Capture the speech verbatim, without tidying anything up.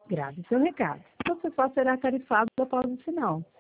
Grave seu recado. Você só será tarifado após o sinal.